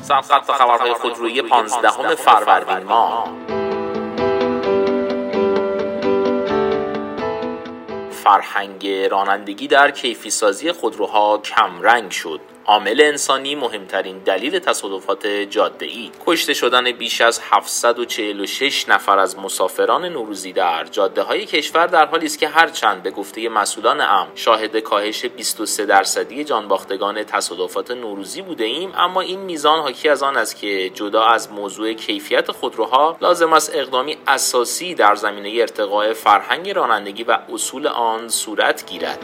سرخط خبرهای خودرویی 15 فروردین ماه. فرهنگ رانندگی در کیفی سازی خودروها کم رنگ شد. عامل انسانی مهمترین دلیل تصادفات جاده‌ای. کشته شدن بیش از 746 نفر از مسافران نوروزی در جاده‌های کشور در حالی است که هرچند به گفته مسئولان امن شاهد کاهش 23% جانباختگان تصادفات نوروزی بوده ایم، اما این میزان حاکی از آن است که جدا از موضوع کیفیت خودروها لازم است اقدامی اساسی در زمینه ارتقاء فرهنگ رانندگی و اصول آن صورت گیرد.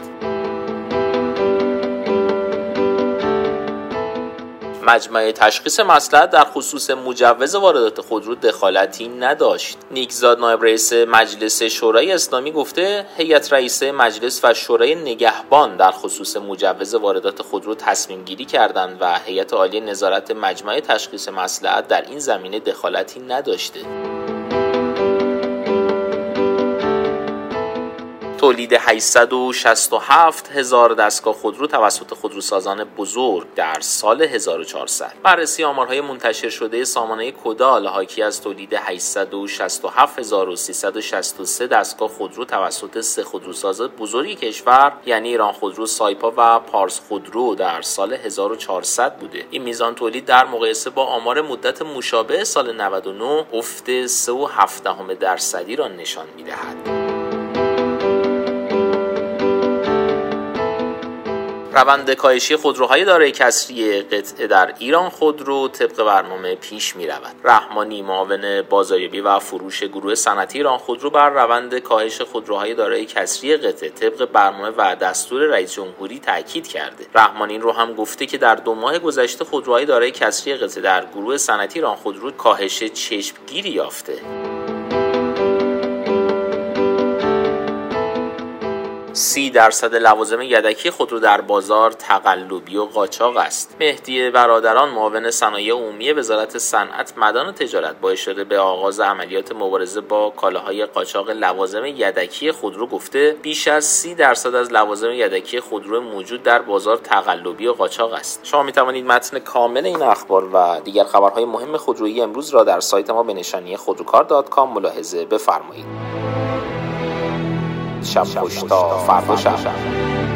مجمع تشخیص مصلحت در خصوص مجوز واردات خودرو دخالتی نداشت. نیکزاد نایب رئیس مجلس شورای اسلامی گفته هیئت رئیسه مجلس و شورای نگهبان در خصوص مجوز واردات خودرو تصمیم گیری کردند و هیئت عالی نظارت مجمع تشخیص مصلحت در این زمینه دخالتی نداشته. تولید 867,000 دستگاه خودرو توسط خودروسازان بزرگ در سال 1400. بررسی آمارهای منتشر شده سامانه کدال حاکی از تولید 867,363 دستگاه خودرو توسط سه خودروساز بزرگ کشور یعنی ایران خودرو، سایپا و پارس خودرو در سال 1400 بوده. این میزان تولید در مقایسه با آمار مدت مشابه سال 99 افت 3.7% را نشان می‌دهد. روند کاهشی خودروهای دارای کسری قطعه در ایران خودرو طبق برنامه پیش می رود. رحمانی معاون بازاریابی و فروش گروه صنعتی ایران خودرو بر روند کاهش خودروهای دارای کسری قطعه طبق برنامه و دستور رئیس جمهوری تاکید کرده. رحمانی این رو هم گفته که در 2 ماه گذشته خودروهای دارای کسری قطعه در گروه صنعتی ایران خودرو کاهش چشمگیری یافته. 30% لوازم یدکی خودرو در بازار تقلبی و قاچاق است. مهدی برادران معاون صنایع عمومی وزارت صنعت، مدن و تجارت با اشاره به آغاز عملیات مبارزه با کالاهای قاچاق لوازم یدکی خودرو گفته بیش از 30% از لوازم یدکی خودرو موجود در بازار تقلبی و قاچاق است. شما می توانید متن کامل این اخبار و دیگر خبرهای مهم خودرویی امروز را در سایت ما به نشانی خودروکار.com ملاحظه بفرمایید. شب خوش تا فردا شب.